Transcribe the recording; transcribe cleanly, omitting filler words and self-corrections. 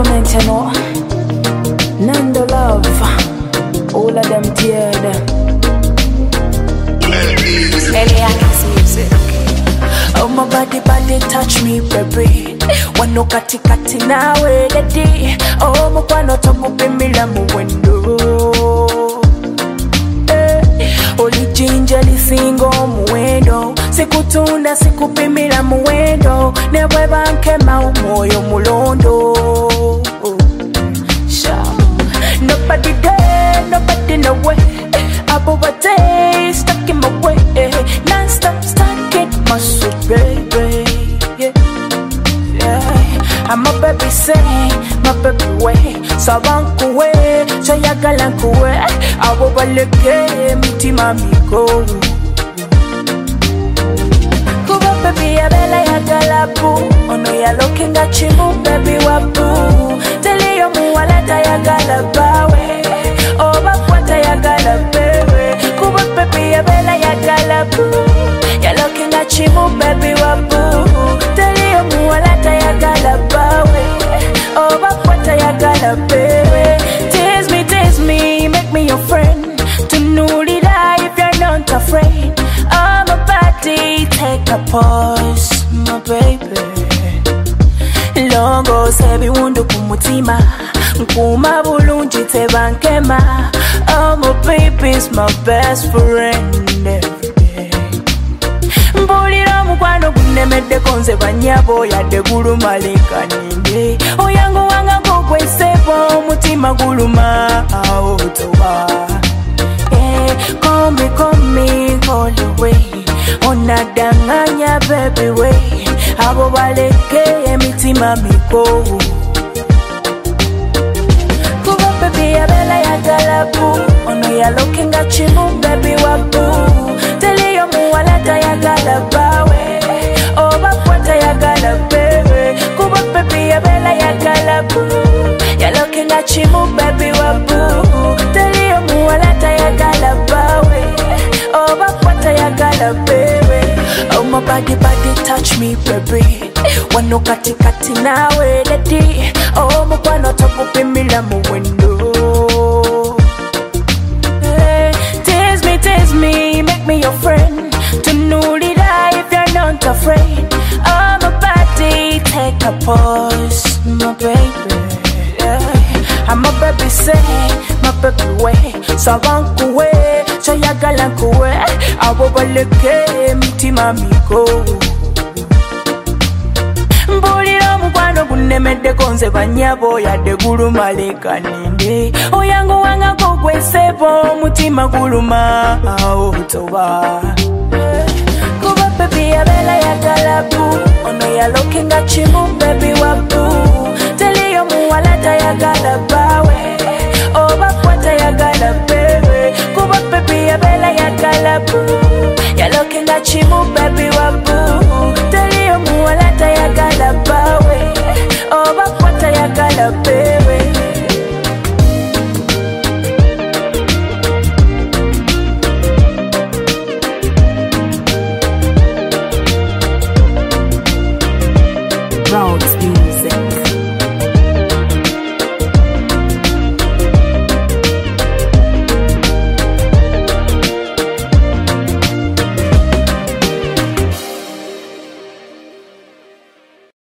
moment, you know. Nando love, all of them dead. Eliakis music. Oh, my body touch me, baby. Wano kati nawe lady. Oh, mukwano tomupimila mu window. Oli jinja lisingo muwendo. Sikutunda sikupimila muwendo. Nebwe bankema umoyo mulondo. Nobody there, nobody no way. About a day, stuck in my way. Non-stop, stuck in my soul, baby. Yeah. I'm a baby say, my baby way. So I'm cool, so ya galan cool. I will baleke, miti mami go. Kuba baby, ya bela ya galabu. Ono ya looking at you, baby wabu. Tell you muwalata ya galabawe. Oh, bakwata ya galabawe. Kuba baby, ya bela ya galabu. Ya looking at you, baby wabu. Tell you muwalata ya galabawe. Oh, bakwata ya galabawe. Tease me, make me your friend. To know that if you're not afraid. I'm a body, take a pause, my baby. Longo sebi wundu kumutima. Nkuma bulungi tebankema. Oh, my baby's my best friend every day. Mbulira mukwano gunemedde konze banyabo yadde guluma leka ninde. Oyangu wanga gogwesepo mutima guluma awo toba. Call me all the way. Onadanganya baby way. Abo baleke emitima miko. Kuba baby ya bela ya galabu. Ono ya looking at you baby wabu. Tell you muwalata ya galabawe. Oh bakwata ya galabawe. Kuba baby ya bela ya galabu. Ya looking at you baby wabu. Tell you muwalata ya galabawe. Oh bakwata ya galabawe. Oh my body touch me baby. Wano kati nawe lady. Oh mukwano tokupimila mu window. Tease me, make me your friend. To know that if you're not afraid. Oh my body, take a pause, my baby. Yeah. I'm a baby say, my baby way. So I'm cool way, so ya galan cool way. I will baleke mitima miko. Mbulira mukwano gunemedde konze banyabo yadde guluma leka ninde. Oyangu wanga gogwesepo mutima guluma awo toba. Kuba baby ya bela ya galabu. Ono ya looking at you baby wabu. Tell you muwalata ya galabawe. Oh